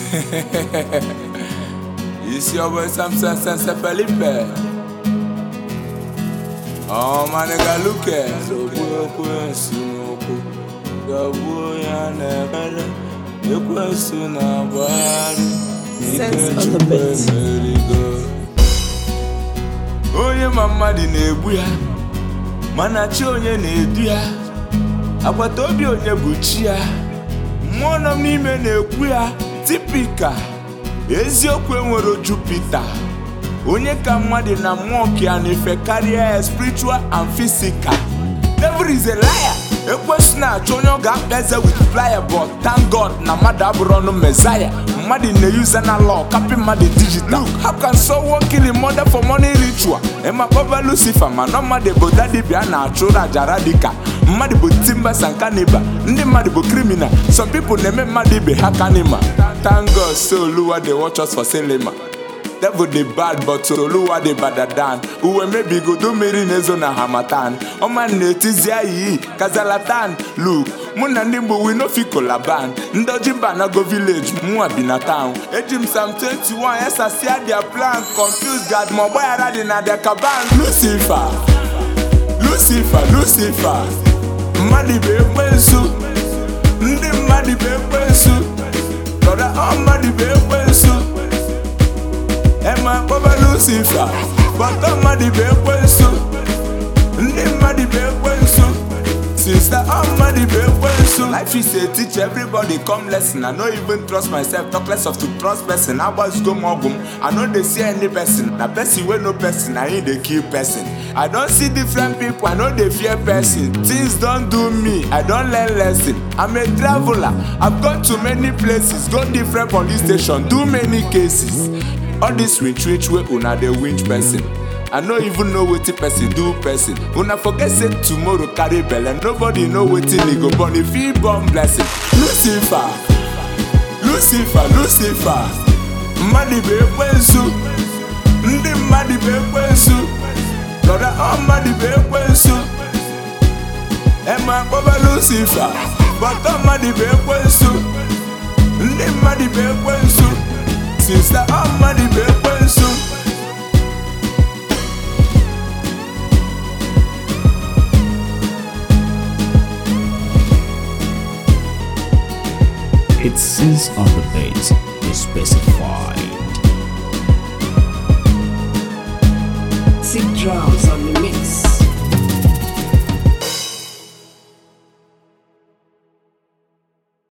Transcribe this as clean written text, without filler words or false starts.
It's your boy Samson Sense Felipe. Oh my nigga, look at so Sense on the beat. Onye mama di na-egbu ya mana chi onye na-edu ya agbata obi onye bụ chi ya mmụọ nọ n'ime na-ekwu ya tipika eziokwu enwere Jupiter onye ka mmadụ na mmụọ ka na-efe karịa spiritual and physical. Devil is a liar. Ekwesu na-achọ onye ọ ga-akpeze with flyer, but thank God na mmadụ abụrụ ọnụ Messiah. Mmadụ na-use analog copy mmadụ digital. How can someone kill a mother for money ritual? Ema kpọba Lucifer ma nọ mmadụ bụ daddy bịa na-achụrụ aja radical. Mmadụ bụ timbers and cannibal. Ndị mmadụ bụ criminal. Some people na-eme mmadụ ibe ha kanima. Thank God so Oluwa dey watch us for cinema. Devil dey bad but Oluwa dey badder than. Uwe maybe go do mmiri na-ezo na Hamatan. Ọma na-etizi ayi Kazalatan. Look, mụ na ndị mgbe we no fit collaband. Ndoji mba na go village, mụ abi na town. Ejim Psalm 21, yes I see their plan. Confused God, ma ọgbaghara dị na their caban. Lucifer, Lucifer, Lucifer. Mmadụ bụ ekwensu. Ndị mmadụ bụ ekwensu. Brother, mmadụ bụ ekwensu. Emma Baba Lucifer, but mmadụ bụ ekwensu. Ndị mmadụ bụ ekwensu. Sister, mmadụ bụ ekwensu. Life is a teacher, everybody come lesson. I don't even trust myself, talk less of to trust person. I was go mogum, I know they see any person. Na person wey no person, I need they kill person. I don't see different people, I know they fear person. Things don't do me, I don't learn lesson. I'm a traveler, I've gone to many places, go different police station, do many cases. All this rich way una dey winch person. I no even know wetin person do person. Una forget say tomorrow carry belle. Nobody know wetin he go born if he born blessing. Lucifer, Lucifer, Lucifer. Mmadụ bụ ekwensu. Ndị mmadụ bụ ekwensu. Brother, mmadụ bụ ekwensu. Emma kpọba Lucifer, but mmadụ bụ ekwensu. Ndị mmadụ bụ ekwensu. Sister, mmadụ bụ ekwensu. It's Sense on the beat is specified. Sick drums on the mix.